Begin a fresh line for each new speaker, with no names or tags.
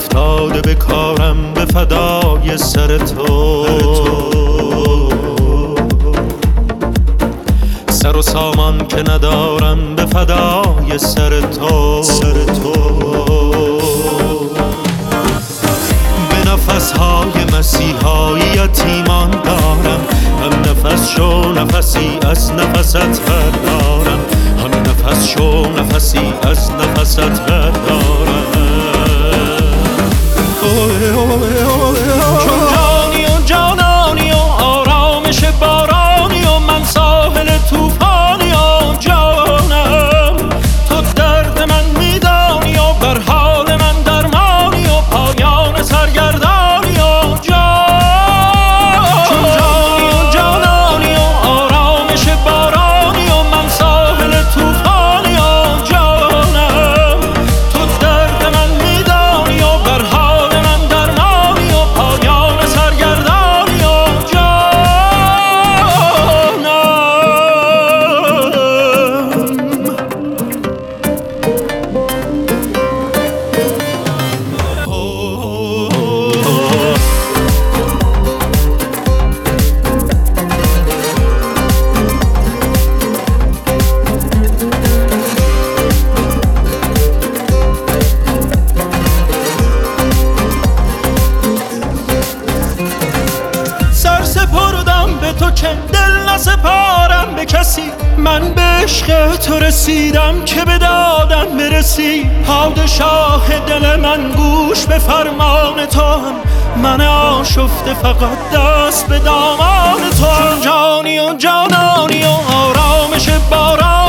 افتاده به کارم به فدای سر تو. سر و سامان که ندارم به فدای سر تو. به نفسهای مسیحای یتیمان دارم، هم نفس شو نفسی از نفست بردارم، هم نفس شو نفسی از نفست بردارم. چون جانی و جانانی و آرامش بارانی و من ساحل توفانی و جانم، تو درد من میدانی و بر حال من درمانی و پایان سرگردانی و جان. چون جانی و جانانی و آرامش بارانی و من ساحل توفانی و جانم، تو درد من میدانی و بر حال من درمانی و پایان سرگردانی و جانم. سر سپردم به تو که دل نسپارم به کسی، من به عشق تو رسیدم که به دادم برسی. پادشاه دل من گوش به فرمان تو هم، من آشفته فقط دست به دامان تو. چون جانی و جانانی و آرامش باران